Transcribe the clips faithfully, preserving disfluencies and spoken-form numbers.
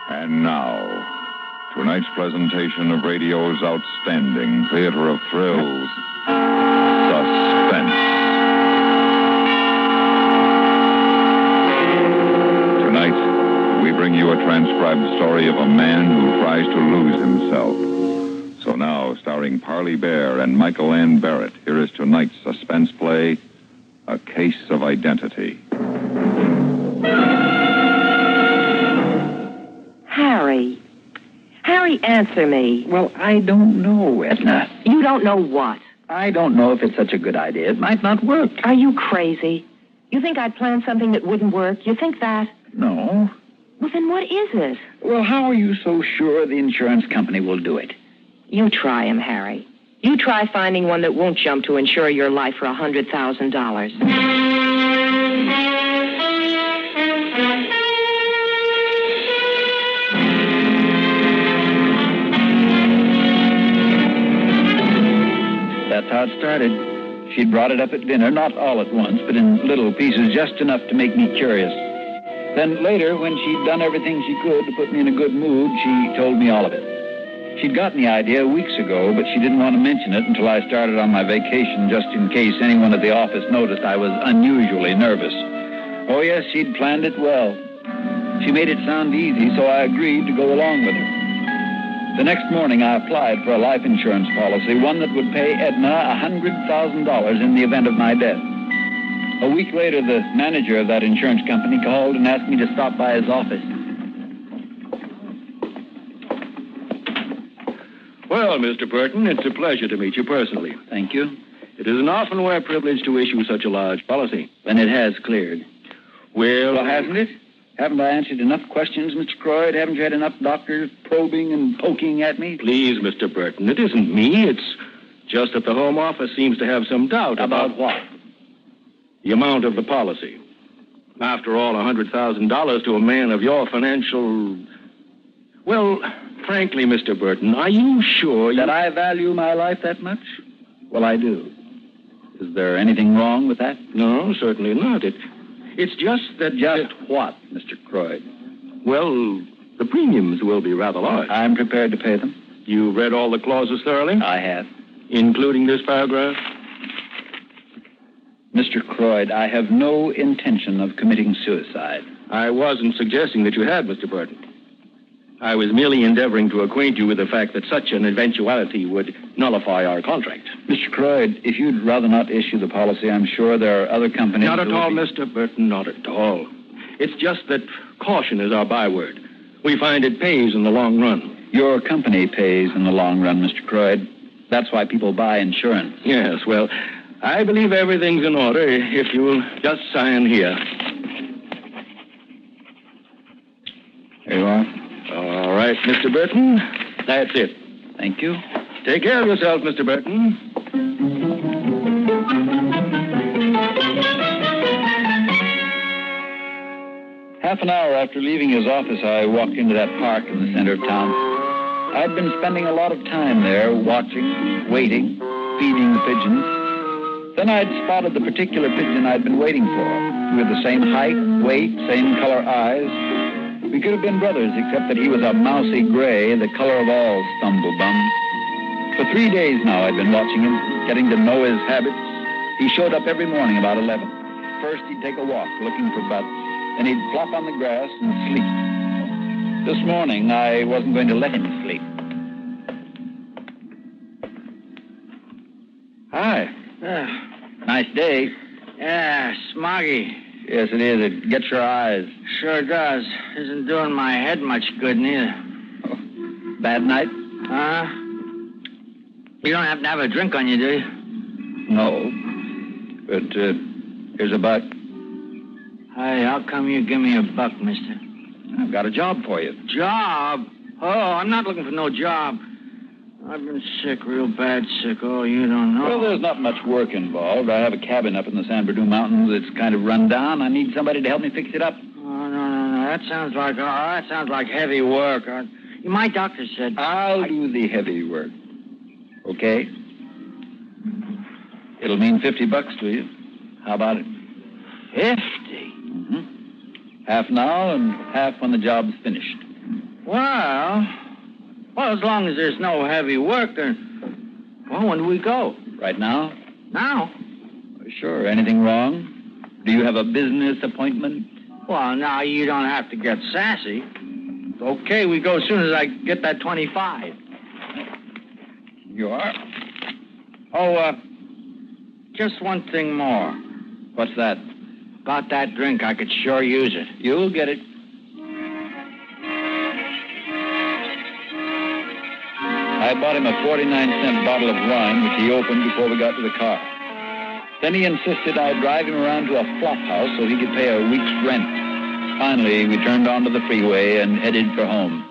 And now, tonight's presentation of radio's outstanding theater of thrills, Suspense. Tonight, we bring you a transcribed story of a man who tries to lose himself. So now, starring Parley Bear and Michael Ann Barrett, here is tonight's suspense play, A Case of Identity. Harry. Harry, answer me. Well, I don't know, Edna. You don't know what? I don't know if it's such a good idea. It might not work. Are you crazy? You think I'd plan something that wouldn't work? You think that? No. Well, then what is it? Well, how are you so sure the insurance company will do it? You try him, Harry. You try finding one that won't jump to insure your life for a hundred thousand dollars. That's how it started. She'd brought it up at dinner, not all at once, but in little pieces, just enough to make me curious. Then later, when she'd done everything she could to put me in a good mood, she told me all of it. She'd gotten the idea weeks ago, but she didn't want to mention it until I started on my vacation, just in case anyone at the office noticed I was unusually nervous. Oh, yes, she'd planned it well. She made it sound easy, so I agreed to go along with her. The next morning, I applied for a life insurance policy, one that would pay Edna one hundred thousand dollars in the event of my death. A week later, the manager of that insurance company called and asked me to stop by his office. Well, Mister Burton, it's a pleasure to meet you personally. Thank you. It isn't often we're privileged to issue such a large policy. And it has cleared. Well, Well, hasn't it? Haven't I answered enough questions, Mister Croyd? Haven't you had enough doctors probing and poking at me? please, Mister Burton, it isn't me. It's just that the Home Office seems to have some doubt about, About what? the amount of the policy. After all, one hundred thousand dollars to a man of your financial... Well, frankly, Mister Burton, are you sure you... That I value my life that much? Well, I do. Is there anything wrong with that? No, certainly not. It, it's just that... Just what, Mister Croyd? Well, the premiums will be rather large. I'm prepared to pay them. You read all the clauses thoroughly? I have. Including this paragraph? Mister Croyd, I have no intention of committing suicide. I wasn't suggesting that you had, Mister Burton. I was merely endeavoring to acquaint you with the fact that such an eventuality would nullify our contract. Mister Croyd, if you'd rather not issue the policy, I'm sure there are other companies... Not at who would all, be- Mister Burton, not at all. It's just that caution is our byword. We find it pays in the long run. Your company pays in the long run, Mister Croyd. That's why people buy insurance. Yes, well, I believe everything's in order if you'll just sign here. There you are. All right, Mister Burton, that's it. Thank you. Take care of yourself, Mister Burton. Half an hour after leaving his office, I walked into that park in the center of town. I'd been spending a lot of time there, watching, waiting, feeding the pigeons. Then I'd spotted the particular pigeon I'd been waiting for. We had the same height, weight, same color eyes. We could have been brothers, except that he was a mousy gray, the color of all stumblebums. For three days now I'd been watching him, getting to know his habits. He showed up every morning about eleven. First he'd take a walk, looking for butts. Then he'd flop on the grass and sleep. This morning, I wasn't going to let him sleep. Hi. Uh, Nice day. yeah, smoggy. Yes, it is. It gets your eyes. Sure does. Isn't doing my head much good, neither. Oh, bad night? Huh? You don't have to have a drink on you, do you? No. But uh, here's a buck. Hey, how come you give me a buck, mister? I've got a job for you. Job? Oh, I'm not looking for no job. I've been sick, real bad sick. Oh, you don't know. Well, there's not much work involved. I have a cabin up in the San Bernardino Mountains that's kind of run down. I need somebody to help me fix it up. Oh, no, no, no. That sounds like, oh, that sounds like heavy work. Uh, my doctor said... I'll I... do the heavy work. Okay? It'll mean fifty bucks to you. How about it? Fifty? Mm-hmm. Half now and half when the job's finished. Well, well, as long as there's no heavy work, then, well, when do we go? Right now? Now? Sure. Anything wrong? Do you have a business appointment? Well, now you don't have to get sassy. Okay, we go as soon as I get that twenty-five. You are? Oh, uh, just one thing more. What's that? About that drink, I could sure use it. You'll get it. I bought him a forty-nine cent bottle of wine, which he opened before we got to the car. Then he insisted I drive him around to a flop house so he could pay a week's rent. Finally, we turned onto the freeway and headed for home.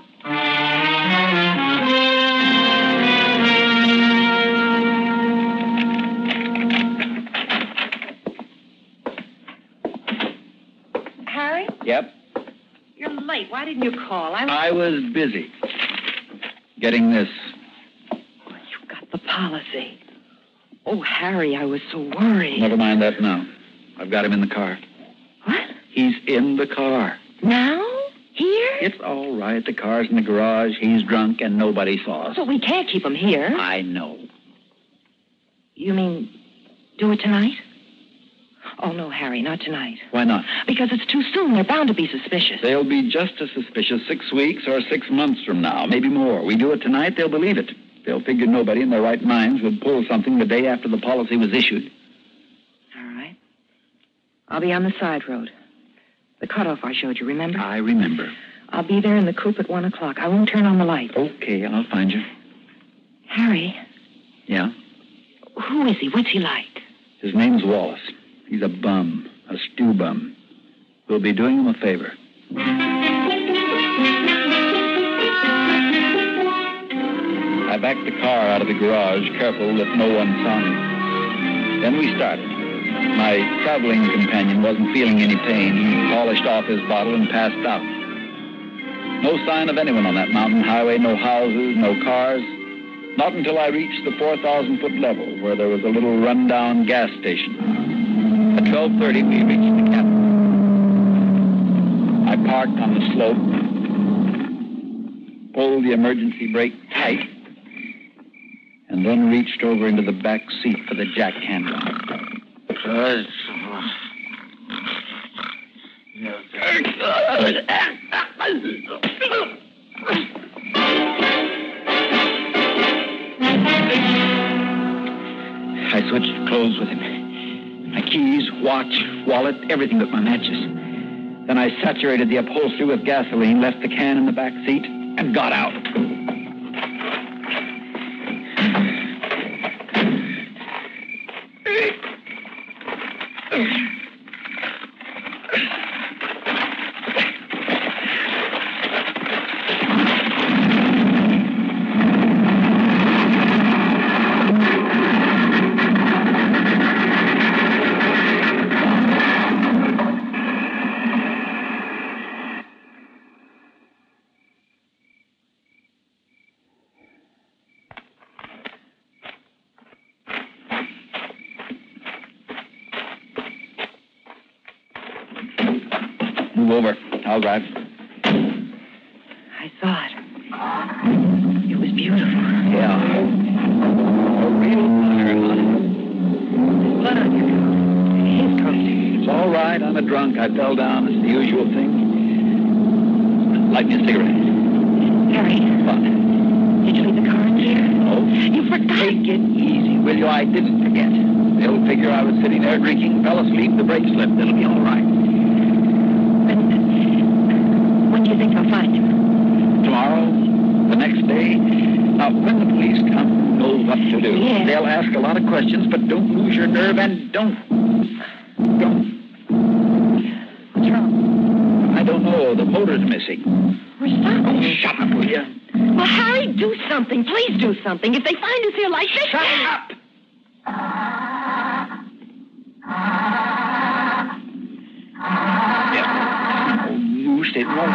Harry? Yep. You're late. Why didn't you call? I was... I was busy getting this. Oh, you got the policy. Oh, Harry, I was so worried. Never mind that now. I've got him in the car. What? He's in the car. Now? Here? It's all right. The car's in the garage. He's drunk, and nobody saw us. But we can't keep him here. I know. You mean do it tonight? Oh, no, Harry, not tonight. Why not? Because it's too soon. They're bound to be suspicious. They'll be just as suspicious six weeks or six months from now, maybe more. We do it tonight, they'll believe it. They'll figure nobody in their right minds would pull something the day after the policy was issued. All right. I'll be on the side road. The cutoff I showed you, remember? I remember. I'll be there in the coupe at one o'clock. I won't turn on the light. Okay, I'll find you. Harry, Yeah? who is he? What's he like? His name's Wallace. He's a bum, a stew bum. We'll be doing him a favor. I backed the car out of the garage, careful that no one saw me. Then we started. My traveling companion wasn't feeling any pain. He polished off his bottle and passed out. No sign of anyone on that mountain highway, no houses, no cars. Not until I reached the four thousand foot level, where there was a little rundown gas station. At twelve thirty, we reached the cabin. I parked on the slope, pulled the emergency brake tight, and then reached over into the back seat for the jack handle. Good. I switched clothes with him. My keys, watch, wallet, everything but my matches. Then I saturated the upholstery with gasoline, left the can in the back seat, and got out. Move over. I'll drive. I saw it. It was beautiful. Yeah. A real fire, huh? Blood on your coat. His coat. It's all right. I'm a drunk. I fell down. It's the usual thing. Light me a cigarette. Harry, What? did you leave the car in here? Oh? You forgot. Take it easy, will you? I didn't forget. They'll figure I was sitting there drinking, fell asleep, the brake slipped. It'll be all right. When do you think I'll find him? Tomorrow, the next day. Now, when the police come, who knows what to do. Yeah. They'll ask a lot of questions, but don't lose your nerve and don't. Don't. What's wrong? I don't know. The motor's missing. We're stopping. Oh, shut up, will you? Well, Harry, do something. Please do something. If they find us here like this... Shut up! Yeah. Oh, loose it won't.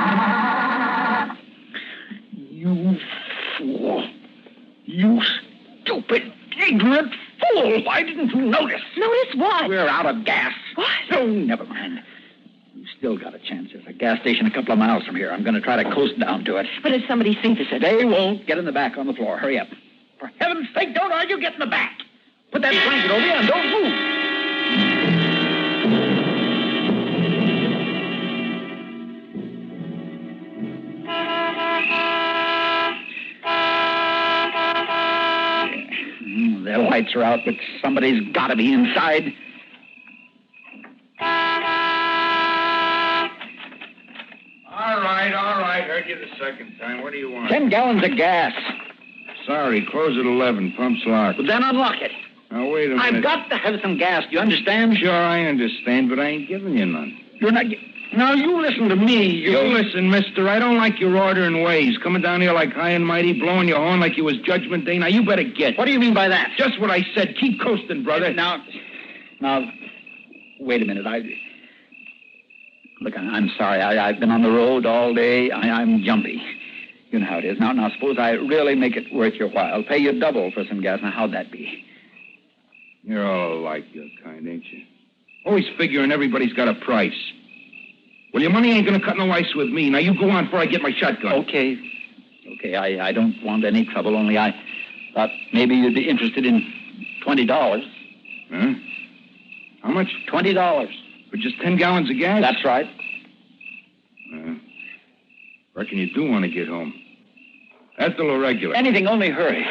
You fool. You stupid, ignorant fool. Why didn't you notice? Notice what? We're out of gas. What? Oh, never mind. You've still got a chance. There's a gas station a couple of miles from here. I'm going to try to coast down to it. But if somebody sees us, They won't. Get in the back on the floor. Hurry up. For heaven's sake, don't argue. Get in the back. Put that blanket over you and don't move. Mm, the lights are out, but somebody's got to be inside. All right, all right. Heard you the second time. What do you want? Ten gallons of gas. Sorry, close at eleven. Pump's locked. Well, then unlock it. Now, wait a minute. I've got to have some gas. Do you understand? Sure, I understand, but I ain't giving you none. You're not... Ge- now, you listen to me. You listen, mister. I don't like your ordering ways. Coming down here like high and mighty, blowing your horn like you was Judgment Day. Now, you better get. What do you mean by that? Just what I said. Keep coasting, brother. Now, now, wait a minute. I... Look, I- I'm sorry. I, I've been on the road all day. I, I'm jumpy. You know how it is. Now, now, suppose I really make it worth your while. Pay you double for some gas. Now, how'd that be? You're all alike, your kind, ain't you? Always figuring everybody's got a price. Well, your money ain't gonna cut no ice with me. Now, you go on before I get my shotgun. Okay. Okay, I, I don't want any trouble, only I thought maybe you'd be interested in twenty dollars. Huh? How much? twenty dollars. For just ten gallons of gas? That's right. Uh, reckon you do want to get home. That's a little regular. Anything, only hurry.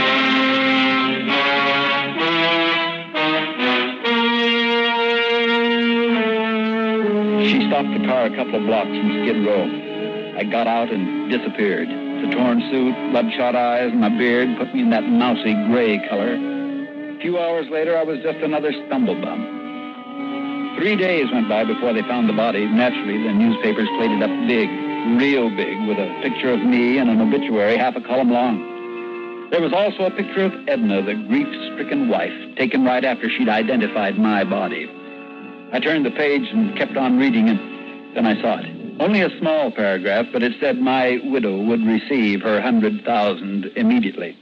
She stopped the car a couple of blocks from Skid Row. I got out and disappeared. The torn suit, bloodshot eyes, and my beard put me in that mousy gray color. A few hours later, I was just another stumblebum. Three days went by before they found the body. Naturally, the newspapers played it up big, real big, with a picture of me and an obituary half a column long. There was also a picture of Edna, the grief-stricken wife, taken right after she'd identified my body. I turned the page and kept on reading, and then I saw it. Only a small paragraph, but it said my widow would receive her hundred thousand immediately.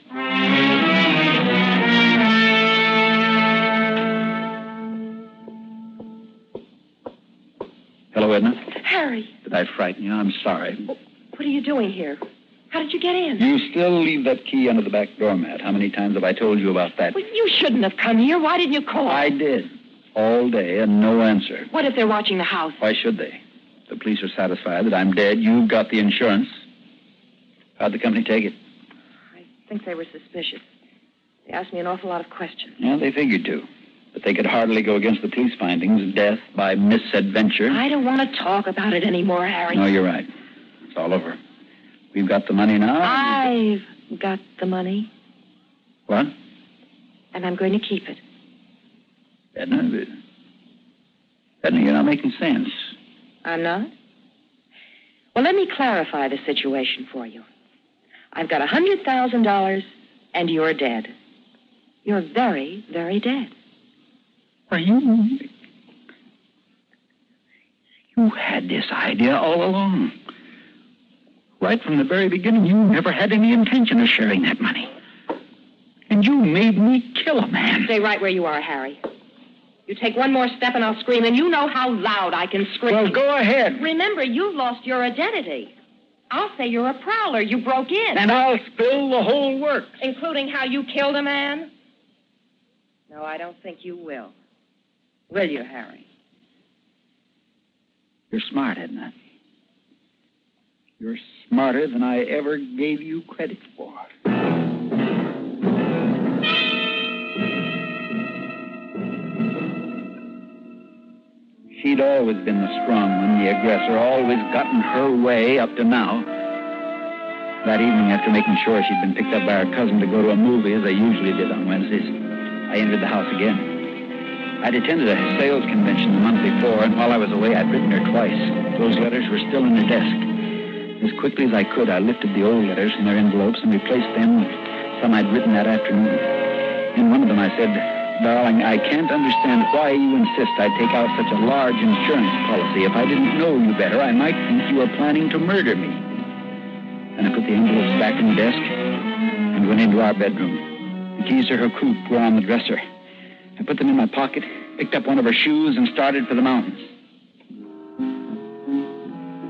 Hello, Edna. Harry, Did I frighten you? I'm sorry. what are you doing here? How did you get in? You still leave that key under the back doormat. How many times have I told you about that? Well, you shouldn't have come here. Why didn't you call? I did. All day and no answer. What if they're watching the house? Why should they? The police are satisfied that I'm dead. You've got the insurance. How'd the company take it? I think they were suspicious. They asked me an awful lot of questions. Yeah, they figured to. But they could hardly go against the police findings. Death by misadventure. I don't want to talk about it anymore, Harry. No, you're right. It's all over. We've got the money now. I've got the money, What? and I'm going to keep it. Edna, Edna, you're not making sense. I'm not? Well, let me clarify the situation for you. I've got one hundred thousand dollars, and you're dead. You're very, very dead. Why, you... You had this idea all along. Right from the very beginning, you never had any intention of sharing that money. And you made me kill a man. Stay right where you are, Harry. You take one more step and I'll scream, and you know how loud I can scream. Well, go ahead. Remember, you've lost your identity. I'll say you're a prowler. You broke in. And I'll spill the whole works. Including how you killed a man? No, I don't think you will. Will you, Harry? You're smart, Edna. You're smarter than I ever gave you credit for. She'd always been the strong one, the aggressor, always gotten her way up to now. That evening, after making sure she'd been picked up by her cousin to go to a movie, as I usually did on Wednesdays, I entered the house again. I'd attended a sales convention the month before, and while I was away, I'd written her twice. Those letters were still in her desk. As quickly as I could, I lifted the old letters from their envelopes and replaced them with some I'd written that afternoon. In one of them, I said, "Darling, I can't understand why you insist I take out such a large insurance policy. If I didn't know you better, I might think you were planning to murder me." And I put the envelopes back in the desk and went into our bedroom. The keys to her coupe were on the dresser. I put them in my pocket, picked up one of her shoes, and started for the mountains.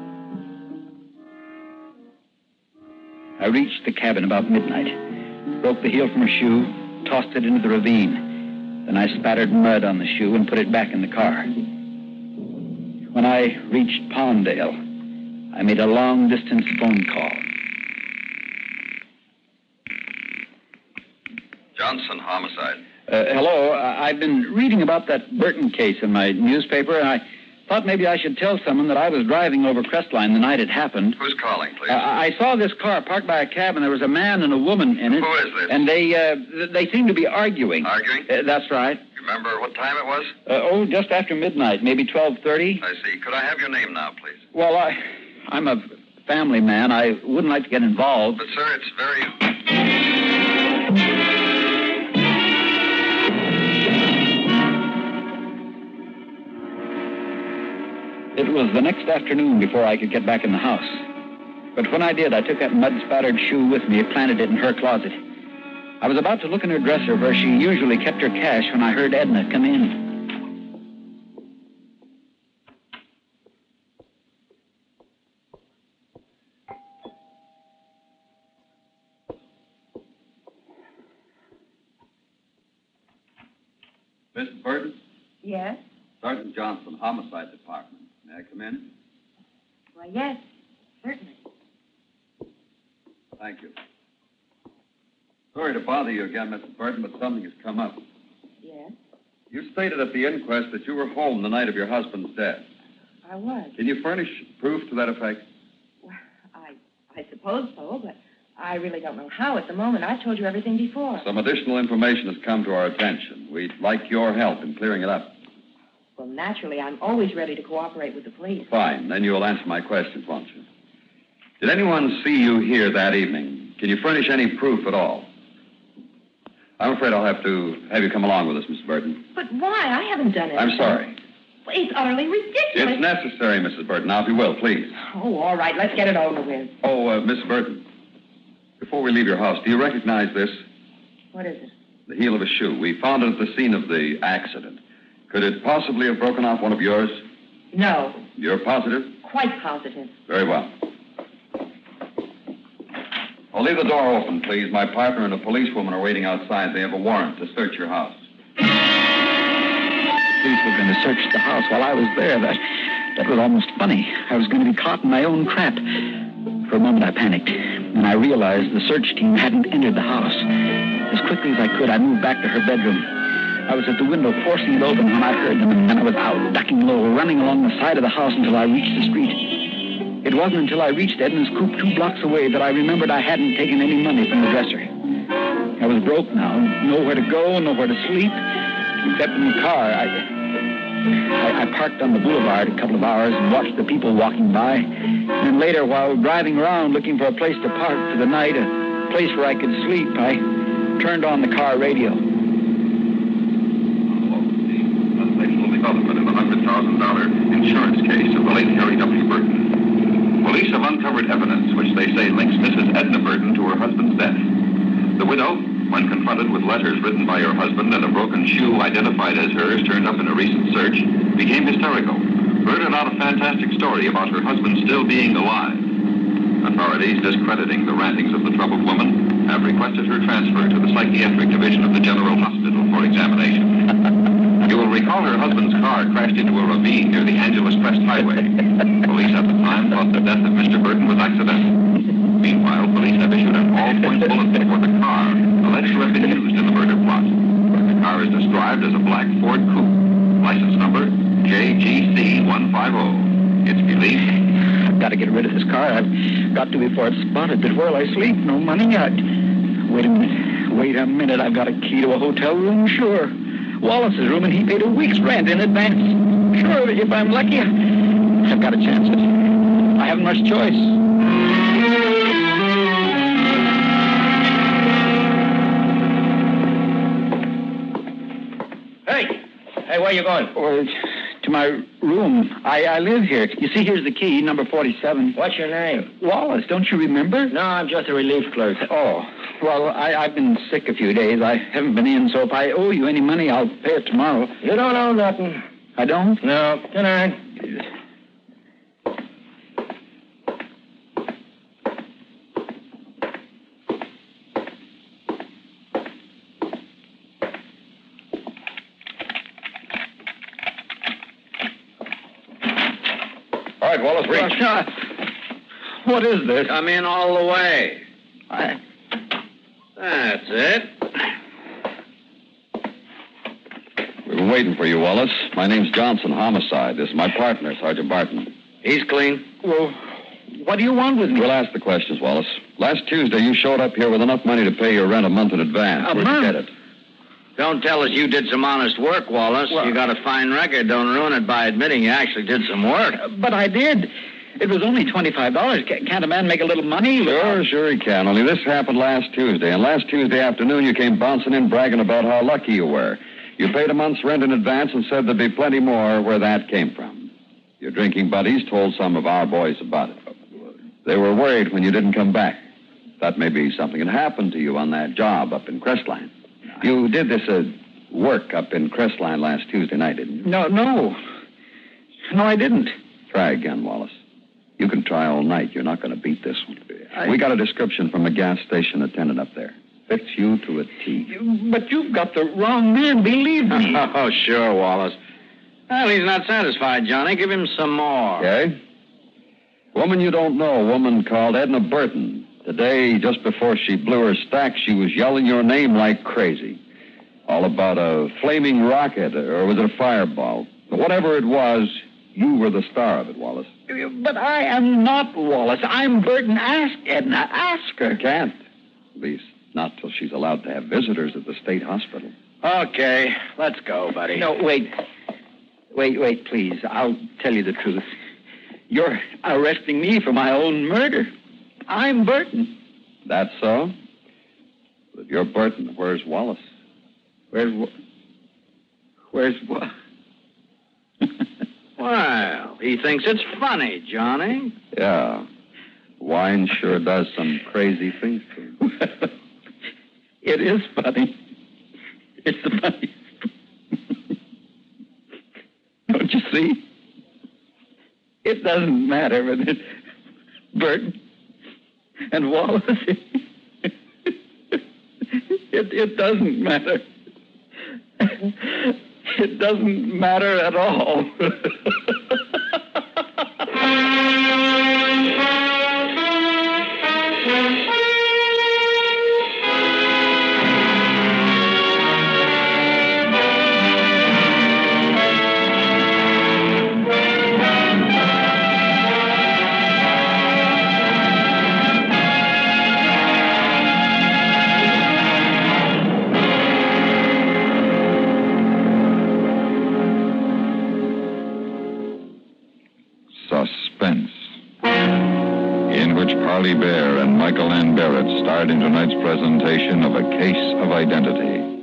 I reached the cabin about midnight, broke the heel from a shoe, tossed it into the ravine. Then I spattered mud on the shoe and put it back in the car. When I reached Palmdale, I made a long-distance phone call. Johnson, homicide. Uh, hello, I- I've been reading about that Burton case in my newspaper, and I thought maybe I should tell someone that I was driving over Crestline the night it happened. Who's calling, please? Uh, I saw this car parked by a cab, and there was a man and a woman in it. Who is this? And they uh, th- they seemed to be arguing. Arguing? Uh, that's right. You remember what time it was? Uh, oh, just after midnight, maybe twelve thirty. I see. Could I have your name now, please? Well, I, I'm a family man. I wouldn't like to get involved. But, sir, it's very... It was the next afternoon before I could get back in the house. But when I did, I took that mud-spattered shoe with me and planted it in her closet. I was about to look in her dresser where she usually kept her cash when I heard Edna come in. Missus Burton? Yes? Sergeant Johnson, Homicide Department. May I come in? Why, yes, certainly. Thank you. Sorry to bother you again, Missus Burton, but something has come up. Yes? You stated at the inquest that you were home the night of your husband's death. I was. Can you furnish proof to that effect? Well, I, I suppose so, but I really don't know how at the moment. I've told you everything before. Some additional information has come to our attention. We'd like your help in clearing it up. Well, naturally, I'm always ready to cooperate with the police. Fine. Then you'll answer my questions, won't you? Did anyone see you here that evening? Can you furnish any proof at all? I'm afraid I'll have to have you come along with us, Missus Burton. But why? I haven't done it. I'm sorry. Well, it's utterly ridiculous. It's necessary, Missus Burton. Now, if you will, please. Oh, all right. Let's get it over with. Oh, uh, Missus Burton, before we leave your house, do you recognize this? What is it? The heel of a shoe. We found it at the scene of the accident. Could it possibly have broken off one of yours? No. You're positive? Quite positive. Very well. I'll leave the door open, please. My partner and a policewoman are waiting outside. They have a warrant to search your house. The police were going to search the house while I was there. That, that was almost funny. I was going to be caught in my own trap. For a moment, I panicked. Then I realized the search team hadn't entered the house. As quickly as I could, I moved back to her bedroom. I was at the window forcing it open when I heard them, and I was out, ducking low, running along the side of the house until I reached the street. It wasn't until I reached Edna's coop two blocks away that I remembered I hadn't taken any money from the dresser. I was broke now, nowhere to go, nowhere to sleep, except in the car. I, I, I parked on the boulevard a couple of hours and watched the people walking by. And then later, while driving around looking for a place to park for the night, a place where I could sleep, I turned on the car radio. Development in the one hundred thousand dollars insurance case of the late Harry W. Burton. Police have uncovered evidence which they say links Missus Edna Burton to her husband's death. The widow, when confronted with letters written by her husband and a broken shoe identified as hers turned up in a recent search, became hysterical, blurted out a fantastic story about her husband still being alive. Authorities, discrediting the rantings of the troubled woman, have requested her transfer to the psychiatric division of the General Hospital for examination. You will recall her husband's car crashed into a ravine near the Angeles Crest Highway. Police at the time thought the death of Mister Burton was accidental. Meanwhile, police have issued an all-point bulletin for the car alleged to have been used in the murder plot. The car is described as a black Ford coupe. License number J G C one fifty. It's believed... I've got to get rid of this car. I've got to before it's spotted. But where'll I sleep? No money. I... Wait a minute. Wait a minute. I've got a key to a hotel room, sure. Wallace's room, and he paid a week's rent in advance. Sure, if I'm lucky, I've got a chance at it. I haven't much choice. Hey! Hey, where you going? Or to my room. I, I live here. You see, here's the key, number forty-seven. What's your name? Wallace, don't you remember? No, I'm just a relief clerk. Oh, well, I, I've been sick a few days. I haven't been in, so if I owe you any money, I'll pay it tomorrow. You don't owe nothing. I don't? No. Good night. All right, Wallace, reach. Uh, what is this? Come in all the way. I... That's it. We've been waiting for you, Wallace. My name's Johnson, homicide. This is my partner, Sergeant Barton. He's clean. Well, what do you want with me? We'll ask the questions, Wallace. Last Tuesday, you showed up here with enough money to pay your rent a month in advance. A Where'd month? you get it? Don't tell us you did some honest work, Wallace. Well- You got a fine record. Don't ruin it by admitting you actually did some work. But I did. It was only twenty-five dollars. Ca- Can't a man make a little money? Sure, sure he can. Only this happened last Tuesday. And last Tuesday afternoon, you came bouncing in bragging about how lucky you were. You paid a month's rent in advance and said there'd be plenty more where that came from. Your drinking buddies told some of our boys about it. They were worried when you didn't come back. That may be something that happened to you on that job up in Crestline. You did this uh, work up in Crestline last Tuesday night, didn't you? No, no. No, I didn't. Try again, Wallace. You can try all night. You're not going to beat this one. I- We got a description from a gas station attendant up there. Fits you to a T. But you've got the wrong man, believe me. Oh, sure, Wallace. Well, he's not satisfied, Johnny. Give him some more. Okay? Woman you don't know, a woman called Edna Burton. Today, just before she blew her stack, she was yelling your name like crazy. All about a flaming rocket, or was it a fireball? Whatever it was, you were the star of it, Wallace. But I am not Wallace. I'm Burton. Ask Edna. Ask her. Can't. At least not till she's allowed to have visitors at the state hospital. Okay, let's go, buddy. No, wait. Wait, wait, please. I'll tell you the truth. You're arresting me for my own murder. I'm Burton. That's so? But if you're Burton, where's Wallace? Where's... Wa- Where's what? Well, he thinks it's funny, Johnny. Yeah. Wine sure does some crazy things to him. It is funny. It's the funniest. Don't you see? It doesn't matter whether it's Burton and Wallace. It, it doesn't matter. It doesn't matter at all. Suspense, in which Parley Bear and Michael Ann Barrett starred in tonight's presentation of A Case of Identity.